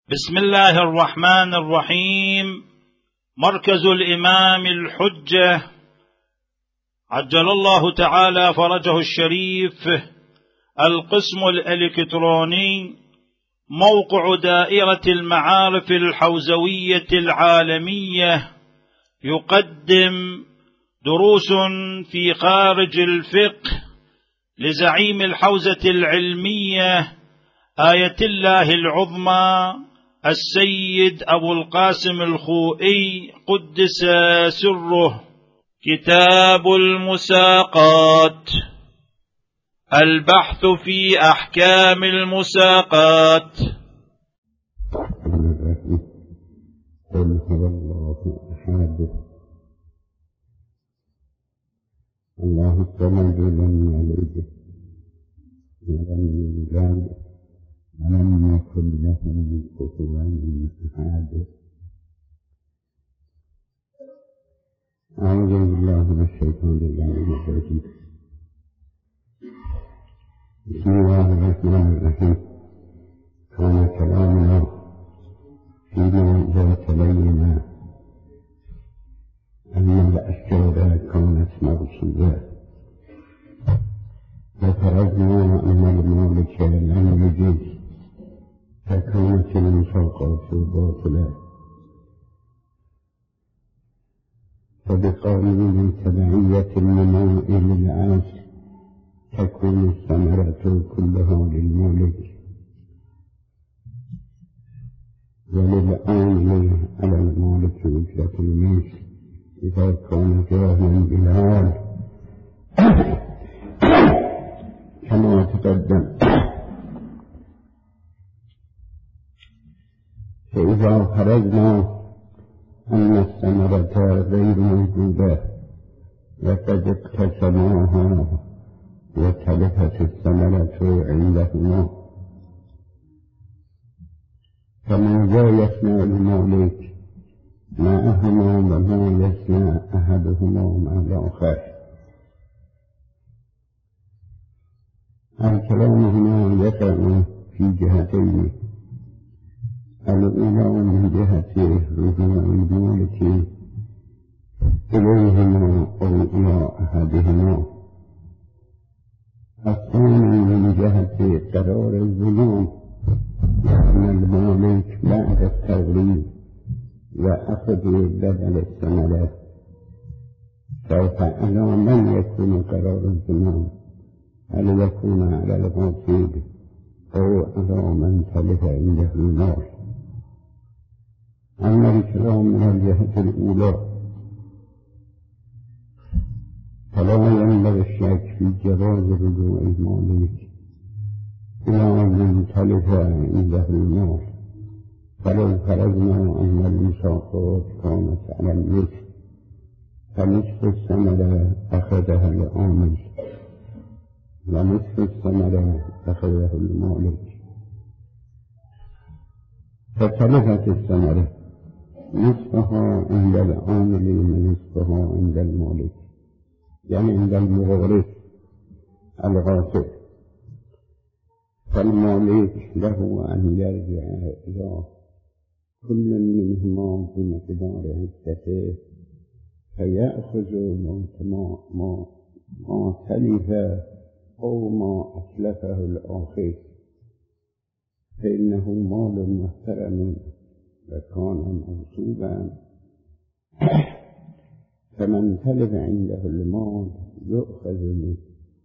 بسم الله الرحمن الرحيم. مركز الإمام الحجة عجل الله تعالى فرجه الشريف، القسم الإلكتروني، موقع دائرة المعارف الحوزوية العالمية، يقدم دروس في خارج الفقه لزعيم الحوزة العلمية آية الله العظمى السيد أبو القاسم الخوئي قدس سره. كتاب المساقات، البحث في أحكام المساقات. قل هو الله أحد الله الصمد لم يلد ولم يولد ولم يكن له كفوا أحد. أعوذ بالله من الشيطان الرجيم. بسم الله الرحمن الرحيم. كان كلامنا فيما إذا تبين أن الأشجار كانت مرسية، وفرضنا أن المالك لم يجوز، فكانت المساقات باطلة، فبقانون تبعية المناء للعاص تكون الثمرة كلها للمالك، وللعامل على المالك أجرة الميت إذا كان جاهلا بالعال كما تقدم. فإذا فرضنا أن الثمرة غير موجودة وقد اقتسموها وتلفت الثمرة عندهما، فماذا يصنع المالك معهما وما يصنع أحدهما مع الآخر؟ الكلام هنا يقع في جهتين: الأولى من جهة رجوع المالك إليهما أو إلى أحدهما، الثاني من جهة قرار الظلم، أن المالك بعد التغليب وأخذ بدل الثمرة سوف على من يكون قرار الظلم، هل يكون على الغاصب أو على من تلف عنده المال؟ أما الكلام من الجهة الأولى فلا ينبغي الشك في جواز رجوع المالك إلى من تلف عنده المال، فلو فرضنا أن المساقات كانت على النصف فنصف الثمرة أخذها العامل ونصف الثمرة أخذه المالك، فتلفت الثمرة نصفها عند العامل ونصفها عند المالك، يعني عند المغرف الغاصب، فالمالك له أن يرجع إلى كل منهما بمقدار حصته فيأخذ ما تلف أو ما أتلفه الآخر، فإنه مال محترم وكان موصوبا، فمن تلف عنده المال يؤخذ منه،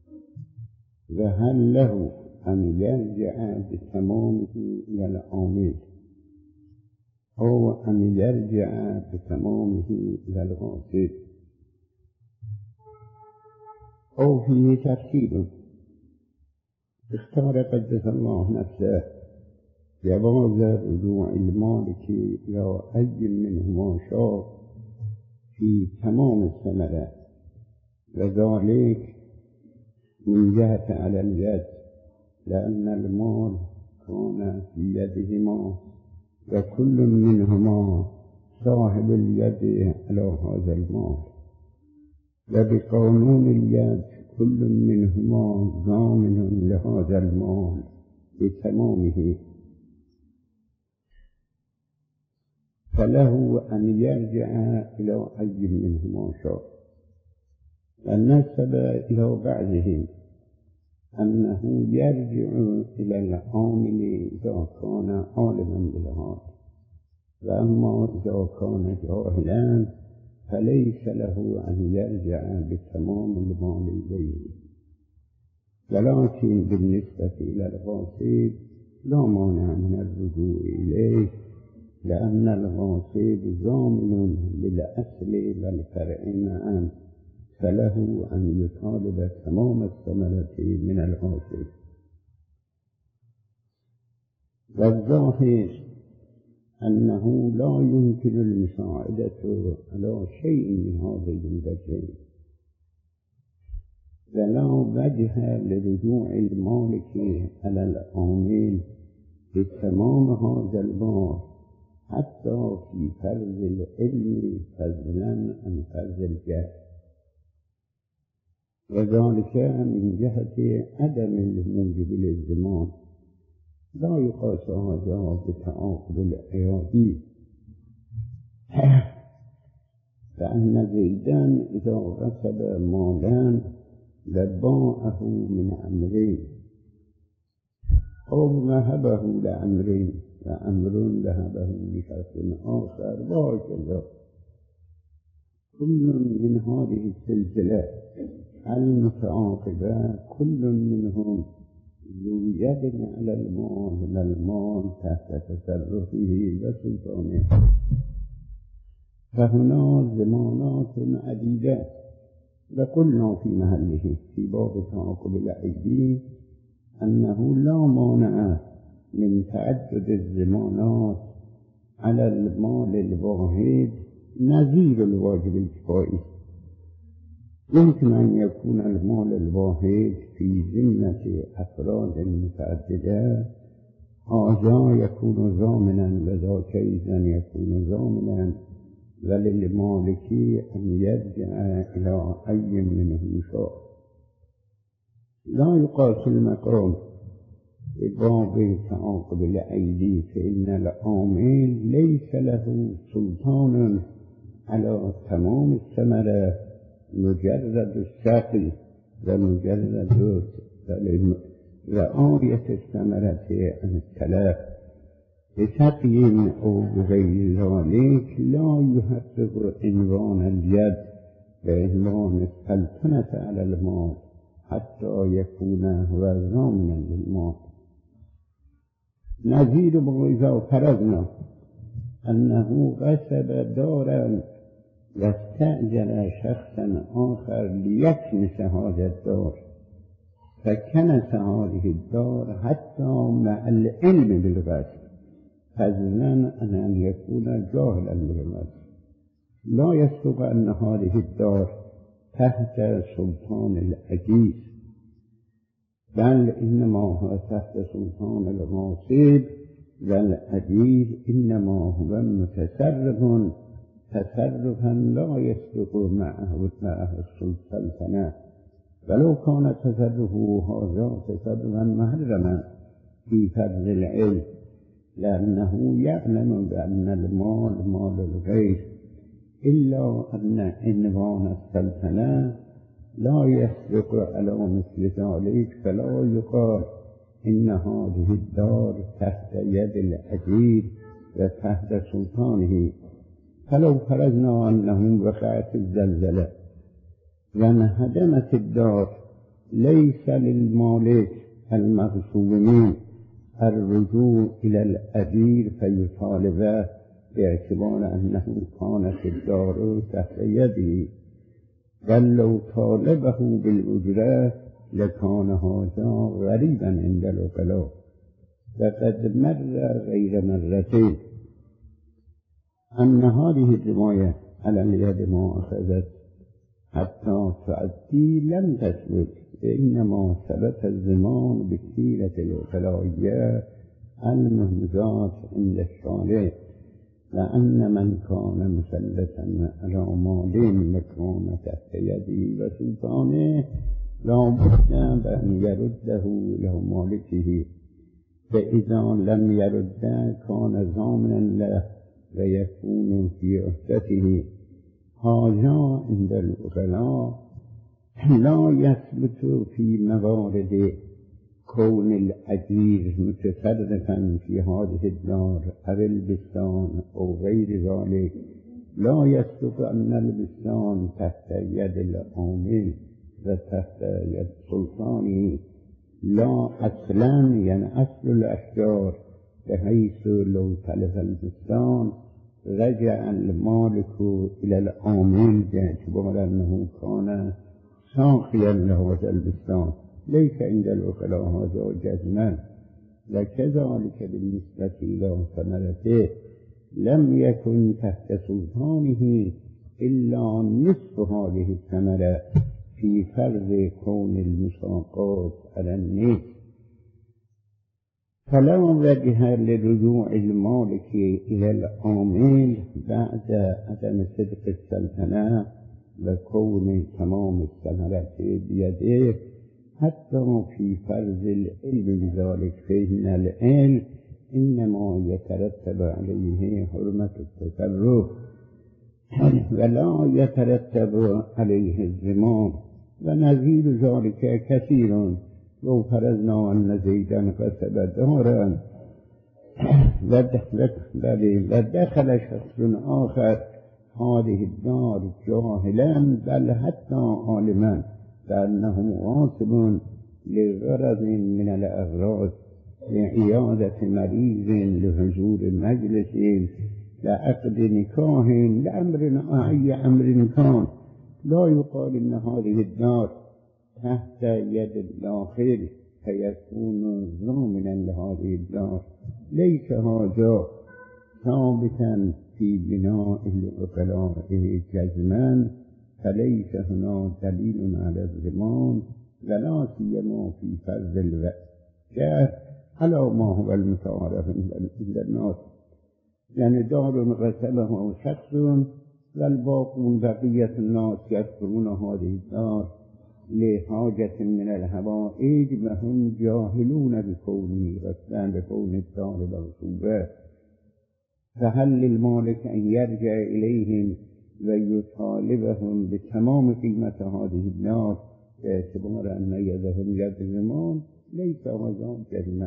وهل له أن يرجع بتمامه إلى العامل أو أن يرجع بتمامه إلى الغاصب، أو فيه ترتيب. اختار قدس الله نفسه جواز رجوع المالك إلى أي منهما شاء في تمام الثمرة، وذلك من جهة على اليد، لأن المال كان في يدهما وكل منهما صاحب اليد على هذا المال، وبقانون اليد كل منهما ضامن لهذا المال بتمامه، فله أن يرجع إلى أي منهما شاء. ونسب إلى بعضهم أنه يرجع إلى العامل إذا كان عالما بالحال، وأما إذا كان جاهلا فليس له أن يرجع بتمام المال إليه. ولكن بالنسبة إلى الغاصب لا مانع من الرجوع إليه، لأن الغاصب ضامن للأصل والفرع معا، فله أن يطالب تمام الثمرة من الغاصب. والظاهر أنه لا يمكن المساعدة على شيء من هذه الوجهين، ولا وجه لرجوع المالك على العامل بتمام هذا المال حتى في فرض العلم فضلا عن فرض الجهل، وذلك من جهة عدم الموجب للزمان. لا يقاس هذا بتعاقب الأيادي، فأن زيدان إذا غصب مالا لباعه من أمرين، أو وهبه لأمرين وأمر ذهبه لشخص آخر، وهكذا. كل من هذه السلسلة المتعاقبة كل منهم ذو يد على المال والمال تحت تصرفه وسلطانه، فهنا زمانات عديدة. وقلنا في محله في باب تعاقب الأيدي أنه لا مانع من تعدد الزمانات على المال الواحد نظير الواجب الكفائي. يمكن أن يكون المال الواحد في ذمة أفراد متعددة، هذا يكون ضامنا وذاك أيضا يكون ضامنا، وللمالك أن يرجع إلى أي منهم شاء. لا يقاس المقام بباب تعاقب الأيدي، فإن العامل ليس له سلطان على تمام الثمرة، مجرد الساقي ومجرد رعاية الثمرة عن التلف بسقي أو غير ذلك لا يحقق عنوان اليد وعنوان السلطنة على المال حتى يكون هو ضامنا للمال. نزيد بإذا فرضنا أنه غصب دارا واستأجر شخصا آخر ليكنس هذا الدار، فكنس هذه الدار حتى مع العلم بالغصب، فضلا عن أن يكون جاهلا بالغصب، لا يصدق أن هذه الدار تحت سلطان العزيز، بل إنما هو تحت سلطان الغاصب، والعزيز إنما هو متصرف تصرفا لا يصدق معه السلطنة، ولو كان تصرفه هذا تصرفا محرما في فرض العلم، لأنه يعلم بأن المال مال الغير، إلا أن عنوان السلطنة لا يصدق على مثل ذلك، فلا يقال إن هذه الدار تحت يد العزيز وتحت سلطانه. فلو فرضنا أنه وقعت الزلزلة وانهدمت الدار، ليس للمالك المغصوب الرجوع إلى الأجير فيطالبه باعتبار أنه كانت الدار تحت يده، بل لو طالبه بالأجرة لكان هذا غريبا عند العقلاء. وقد مر غير مرتين أن هذه الرواية على اليد ما أخذت حتى تعدي لم تثبت، إنما ثبت الزمان بالسيرة العقلائية المهمزات عند الشارع، لأن من كان مسلطا على مال مكان تحت يده وسلطانه لا بد أن يرده إلى مالكه، فإذا لم يرده كان ضامنا له و یکون فی عهدته. هذا عند العقلاء لا یثبت فی موارد كون الأجير متصرفا في هذه الدار أو البستان أو غير ذلك. لا يصدق أن البستان تحت يد العامل وتحت يد سلطانه، لا أصلا، يعني أصل الأشجار، بحيث لو تلف البستان رجع المالك إلى العامل باعتبار أنه كان ساقيا لهذا البستان. ليس عند العقلاء هذا جزما. وكذلك بالنسبة إلى ثمرته لم يكن تحت سلطانه إلا نصف هذه الثمرة في فرض كون المساقات على النصف. فلا وجه لرجوع المالك إلى العامل بعد عدم صدق السلطنة وكون تمام الثمرة بيده، حتى في فرض العلم بذلك، فإن العلم إنما يترتب عليه حرمة التصرف ولا يترتب عليه الضمان. ونظير ذلك كثير. لو فرضنا أن زيدا غصب دارا ودخل شخص آخر هذه الدار جاهلا بل حتى عالما بأنه غاصب لغرض من الأغراض، لعيادة مريض، لحضور مجلس، لعقد نكاح، أي أمر كان، لا يقال إن هذه الدار تحت يد الداخل فيكون ضامنا لهذه الدار. ليس هذا ثابتا في بناء العقلاء جزما، فليس هنا دليل على الضمان، ولا سيما في فرض الوجه على ما هو المتعارف عند الناس. يعني دار غصبه شخص والباقون بقية الناس يذكرون هذه الدار لحاجة من الحوائج وهم جاهلون بكونه غصبا، بكون الدار مغصوبة. فهل للمالك أن يرجع إليهم ويطالبهم بتمام قيمة هذه الدار باعتبار أن يدهم يد الضمان؟ ليس هذا جزما.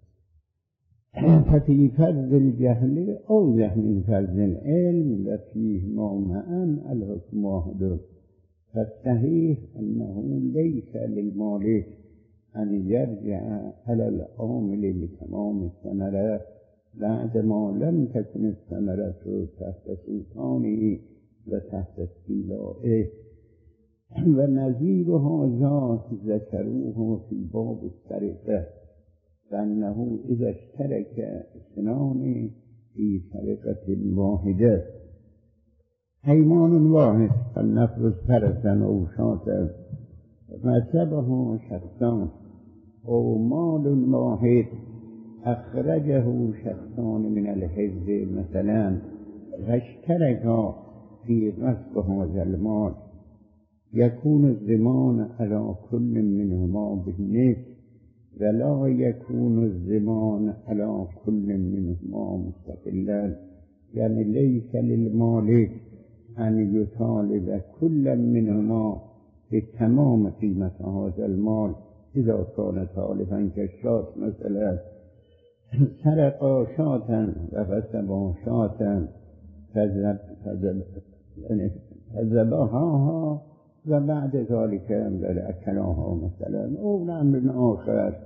ففي فرض الجهل أوضح من فرض العلم وفيهما معا الحكم واحد. فالصحيح أنه ليس للمالك أن يرجع على العامل بتمام الثمرة بعدما لم تكن الثمرة تحت سلطانه وتحت استيلائه. ونظير هذا ذكروه في باب السرقة، فأنه إذا اشترك اثنان في سرقة واحدة، حيوان واحد فلنفرض فرسا أو شاة فسبه شخصان، أو مال واحد أخرجه شخصان من الحزب مثلا فاشتركا في غصب هذا المال، يكون الضمان على كل منهما بالنصف، ولا يكون الضمان على كل منهما مستقلا. يعني ليس للمالك أن يطالب كل منهما بتمام قيمة هذا المال. إذا كان طالبا كالشاة مثلا سرق شاة وغصب شاة فذبحها وبعد ذلك أكلها مثلا، أو أمر آخر،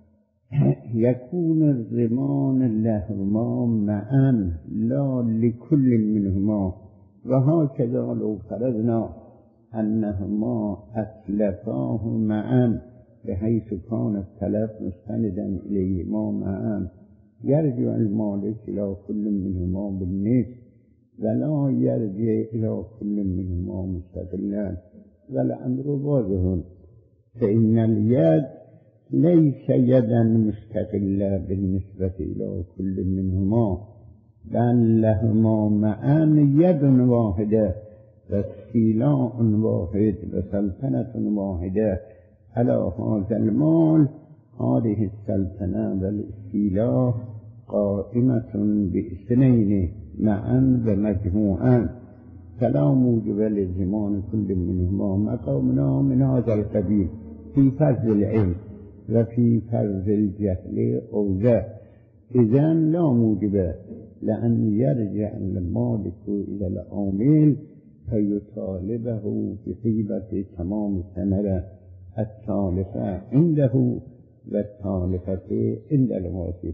يكون الضمان لهما معا لا لكل منهما. وهكذا لو فرضنا أنهما أتلفاه معا بحيث كان التلف مستندا إليهما معا، يرجع المالك إلى كل منهما بالنصف ولا يرجع إلى كل منهما مستقلا. والأمر واضح، فإن اليد ليس يدا مستقلة بالنسبة إلى كل منهما، بل لهما معا يد واحدة واستيلاء واحد وسلطنة واحدة على هذا المال. هذه السلطنة والاستيلاء قائمة باثنين معا و مجموعا فلا موجب لزمان كل منهما مقامنا من هذا القبيل في فرض العلم و في فرض الجهل اوضح. إذن لا موجب لأن يرجع المالك إلى العامل فيطالبه بقيمة تمام الثمرة التالفة عنده والتالفة عند الغاصب.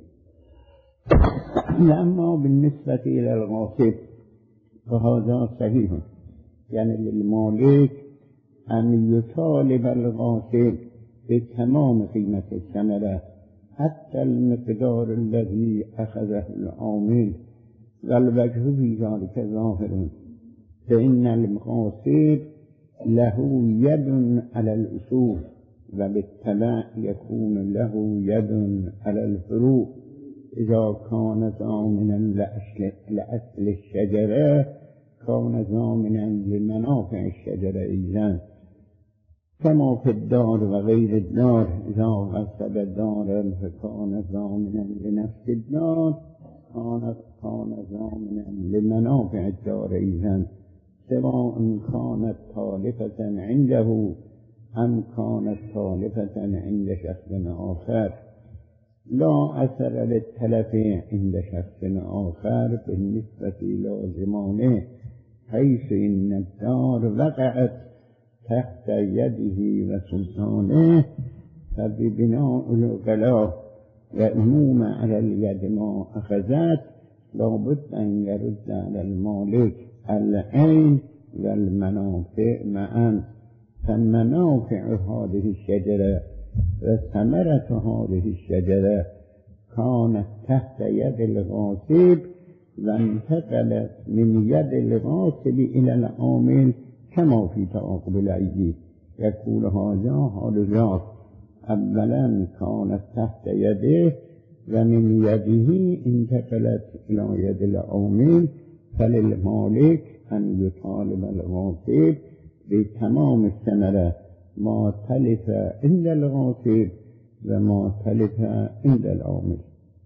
أما بالنسبة إلى الغاصب فهذا صحيح، يعني للمالك أن يطالب الغاصب بتمام قيمة الثمرة حتى المقدار الذي أخذه العامل، والوجه في ذلك ظاهر، فإن الغاصب له يد على الأصول وبالتبع يكون له يد على الفروع. إذا كان ضامنا لأصل الشجرة كان ضامنا لمنافع الشجرة أيضا، كما في الدار وغير الدار. إذا غصب دارا فكان ضامنا لنفس الدار كان ضامنا لمنافع الدار أيضا، سواء كانت تالفة عنده أم كانت تالفة عند شخص آخر. لا أثر للتلف عند شخص آخر بالنسبة إلى زمانه، حيث إن الدار وقعت تحت يده وسلطانه، فببناء الغلاء وعموم على اليد ما أخذت لابد أن يرد على المالك العين والمنافع معا. فمنافع هذه الشجرة وثمرة هذه الشجرة كانت تحت يد الغاصب وانتقلت من يد الغاصب إلى العامل كما في تعاقب الأيدي. يقول هذا حال ذات، أولا كانت تحت يده ومن يده انتقلت إلى يد العامل، فللمالك أن يطالب الغاصب بتمام الثمرة ما تلف عند الغاصب وما تلف عند العامل.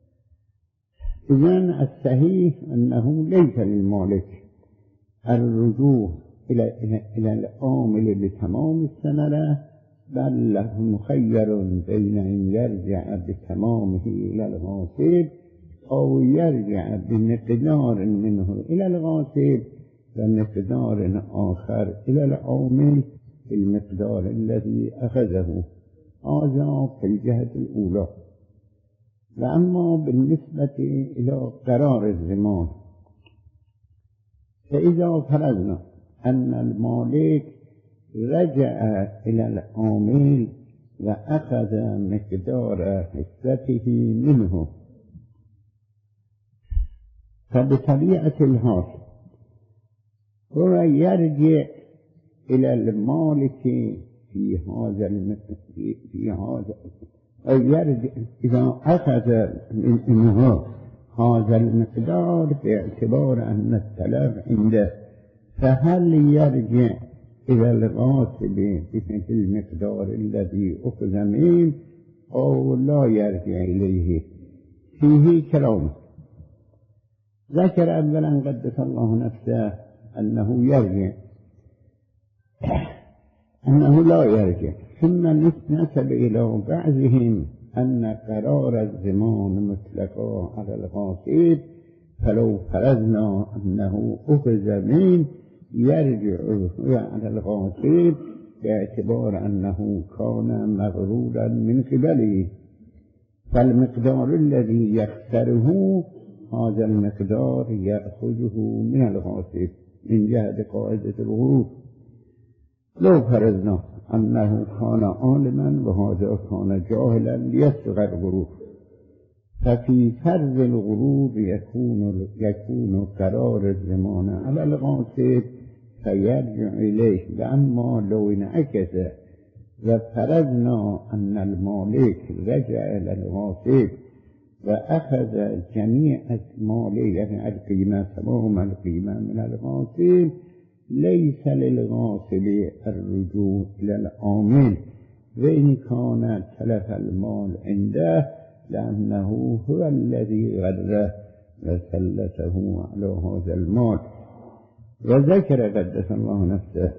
إذن الصحيح أنه ليس للمالك الرجوع إلى العامل بتمام الثمرة، بل له مخير بين أن يرجع بتمامه إلى الغاصب أو يرجع بمقدار منه إلى الغاصب ومقدار آخر إلى العامل المقدار الذي أخذه. هذا في الجهة الأولى. وأما بالنسبة إلى قرار الزمان، فإذا فرضنا أن المالك رجع إلى العامل وأخذ مقدار حصته منه، فبطبيعة الحال هو يرجع إلى المالك في هذا أو يرجع إذا أخذ منه هذا المقدار باعتبار أن التلف عنده، فهل يرجع إلى الغاصب بالمقدار الذي أخذ منه أو لا يرجع إليه؟ فيه كلام. ذكر أولا قدس الله نفسه أنه يرجع، أنه لا يرجع، ثم نسب إلى بعضهم أن قرار الزمان مطلقا على الغاصب، فلو فرضنا أنه أخذ منه يرجع على الغاصب باعتبار أنه كان مغرولا من قبله، فالمقدار الذي يخسره هذا المقدار يأخذه من الغاصب من جهة قاعدة الغروب. لو فرضنا أنه كان عالما وهذا كان جاهلا ليصغر الغروب، ففي فرض الغروب يكون قرار الزمان على الغاصب فيرجع إليه. وأما لو انعكس وفرضنا أن المالك رجع إلى الغاصب وأخذ جميع ماله يعني القيمة تمام القيمة من الغاصب، ليس للغاصب الرجوع إلى العامل وإن كان تلف المال عنده، لأنه هو الذي غره وسلته على هذا المال. وذكر قدس الله نفسه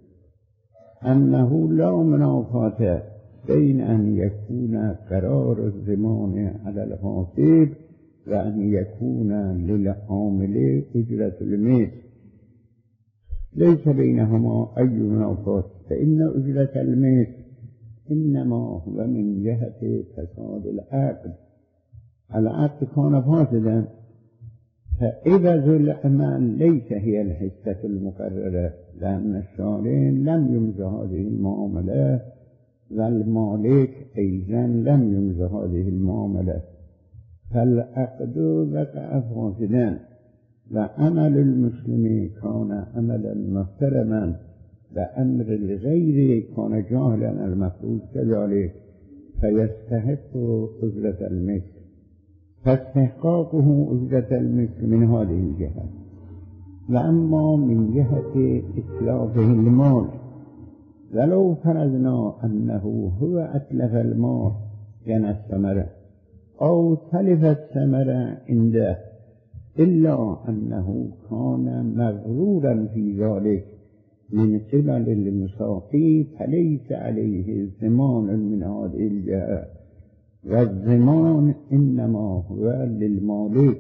أنه لا منافاة بين أن يكون قرار الضمان على الغاصب وأن يكون للعامل أجرة المثل، ليس بينهما أي منافاة، فإن أجرة المثل إنما هو من جهة فساد العقد. العقد كان فاسدا، فإبز العمل ليس هي الحصة المقررة، لأن الشارع لم يمز هذه المعاملة والمالك أيضا لم يمز هذه المعاملة، فالعقد وقع فاسدا، وعمل المسلم كان عملا محترما، وأمر الغير كان جاهلا المفروض كذلك، فيستحق أجرة المثل، فاستحقاقه أجرة المثل من هذه الجهة. وأما من جهة إتلافه المال، ولو فرضنا أنه هو أتلف المال يعني الثمرة أو تلف الثمرة عنده، إلا أنه كان مغرورا في ذلك من قبل المساقي، فليس عليه ضمان من هذه الجهة، والضمان إنما هو للمالك.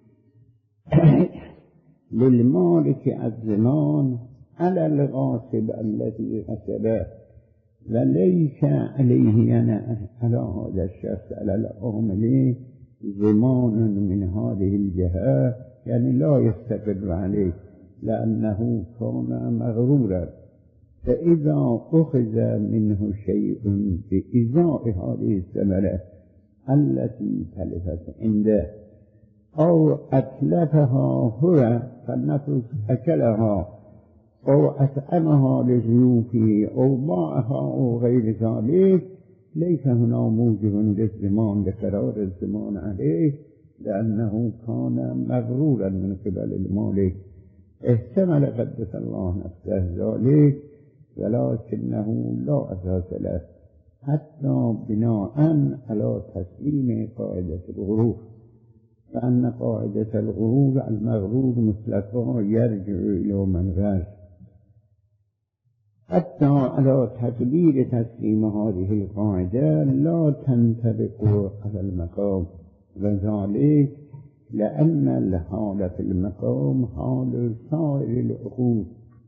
للمالك الضمان على الغاصب الذي غصبه، وليس عليه على هذا الشخص على العامل ضمان من هذه الجهة، يعني لا يستقر عليه لأنه كان مغرورا. فإذا أخذ منه شيء بإزاء هذه الثمرة التي تلفت عنده أو أتلفها هو، فالنفس أكلها أو أطعمها لضيوفه أو باعها أو غير ذلك، ليس هنا موجب للضمان لقرار الضمان عليه، لأنه كان مغرورا من قبل المالك. احتمل قدس الله نفسه ذلك، ولكنه لا أساس له، حتى بناء على تسليم قاعدة الغرور، فأن قاعدة الغرور المغرور مطلقا يرجع إلى من غير، حتى على تقدير تسليم هذه القاعدة لا تنطبق على المقام، وذلك لأن الحال في المقام حال سائر العقود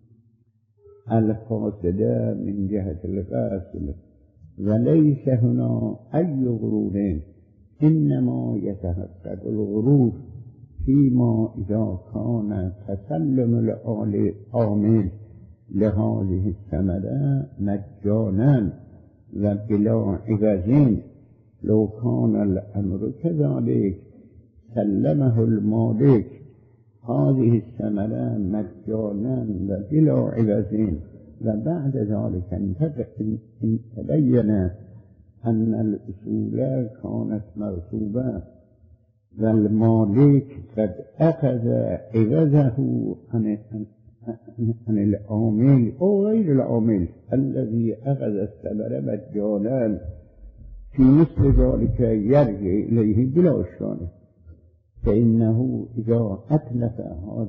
الفاسدة من جهة الغسل، وليس هنا أي غرور، إنما يتحقق الغرور فيما إذا كان تسلم العامل لهذه الثمرة مجانا وبلا عوض. لو كان الأمر كذلك سلمه المالك هذه الثمرة مجانا وبلا عوض، وبعد ذلك تبين أن الأصول كانت مغصوبة والمالك قد أخذ عوضه عن العامل أو غير العامل الذي أخذ الثمرة مجانا، في مثل ذلك يرجع إليه بلا إشكال، فإنه إذا أتلف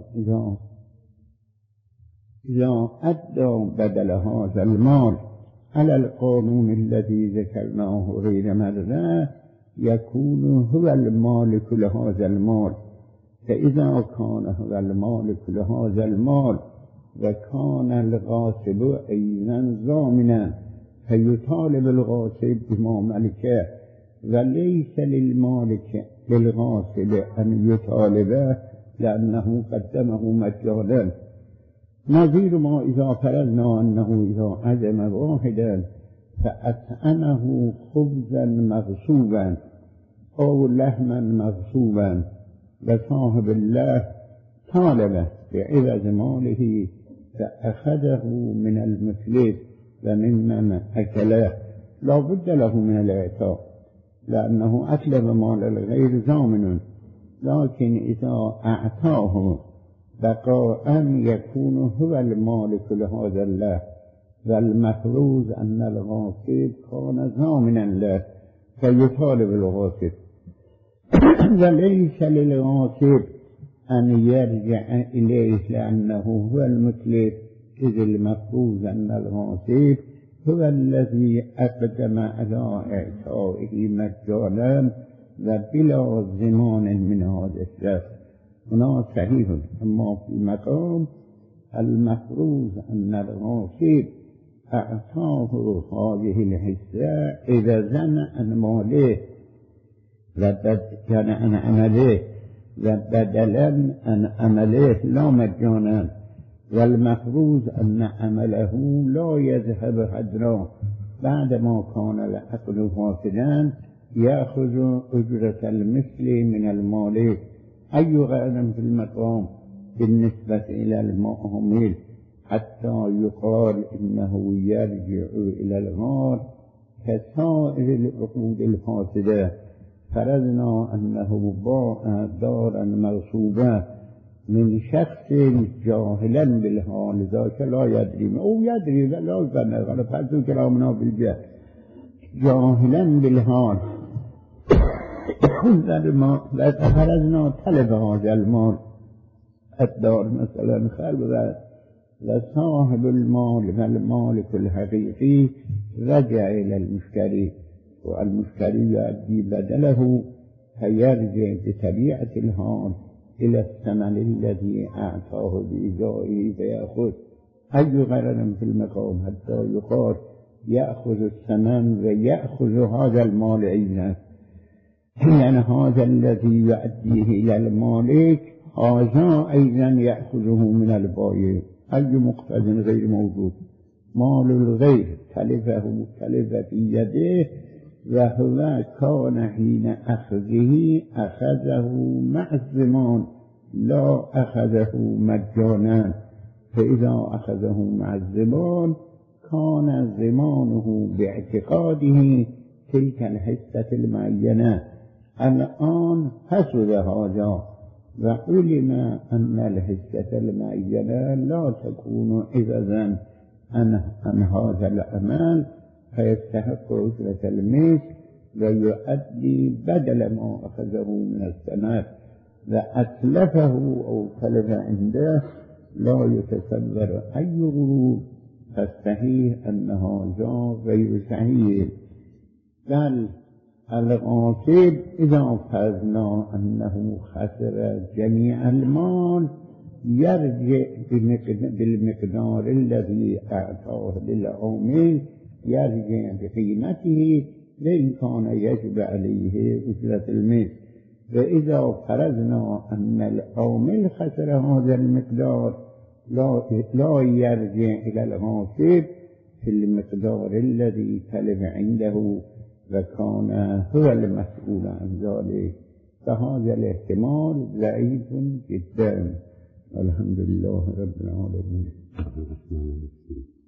إذا أدى بدل هذا المال على القانون الذي ذكرناه غير مرة، يكون هو المالك لهذا المال. فإذا كان هو المالك لهذا المال وكان الغاصب أيضا ضامنا، فيطالب الغاصب بما ملكه، وليس للمالك للغاصب أن يطالبه لأنه قدمه مجانا. نظير ما إذا فرضنا أنه إذا عزم واحدا فأطعمه خبزا مغصوبا أو لحما مغصوبا، وصاحب الله طالبه بعوض ماله فأخذه من المثلث وممن أكله، لا بد له من الإعطاء لأنه أتلف مال الغير ضامن، لكن إذا أعطاه بقاء يكون هو المالك لهذا الله، والمفروض أن الغاصب كان ضامنا له فيطالب الغاصب وليس للغاصب أن يرجع إليه لأنه هو المتلف، إذ المفروض أن الغاصب هو الذي أقدم على إعطائه مجانا وبلا ضمان من هذا الشخص. هنا صحيح، أما في المقام المفروض أن الغاصب أعطاه هذه الحصة إذا زن عن ماله كان عن عمله وبدلا عن عمله لا مجانا، والمفروض أن عمله لا يذهب هدرا بعدما كان العقد فاسدا يأخذ أجرة المثل من المالك. أي غير في المقام بالنسبة إلى المعامل حتى يقال إنه يرجع إلى الغار كسائر العقود الفاسدة. فرضنا أنه باع دارا مغصوبة من شخص جاهلا بالحال، ذاك لا يدري أو يدري لا يدري ولا فرض كلامنا بالجهل جاهلا بالحال فرضنا طلب هذا المال الدار مثلا خلوة وصاحب المال والمالك الحقيقي رجع إلى المشتري والمشتري يؤدي بدله فيرجع بطبيعة الحال إلى الثمن الذي أعطاه بإيجاره فيأخذ. أي غرر في المقام حتى يقال يأخذ الثمن ويأخذ هذا المال أيضا، لأن هذا الذي يؤديه إلى المالك هذا أيضا يأخذه من البائع. أي مقتضى غير موجود، مال الغير تلفه تلف في يده وهو كان حين أخذه مع الضمان لا أخذه مجانا، فإذا أخذه مع الضمان كان ضمانه باعتقاده تلك الحصة المعينة. الآن حصل هذا وعلم أن الحصة المعينة لا تكون عوضا عن هذا العمل فيستحق أجرة المثل ويؤدي بدل ما أخذه من السنة وأتلفه أو تلف عنده لا يتصور أي غرور، فالصحيح أن هذا غير صحيح. بل الغاصب إذا فرضنا أنه خسر جميع المال يرجع بالمقدار الذي أعطاه للعامل، يرجع بقيمته وإن كان يجب عليه أجرة المثل. وإذا فرضنا أن العامل خسر هذا المقدار لا يرجع إلى الغاصب في المقدار الذي تلف عنده وكان هو المسؤول عن ذلك، فهذا الاحتمال ضعيف جدا. الحمد لله رب العالمين.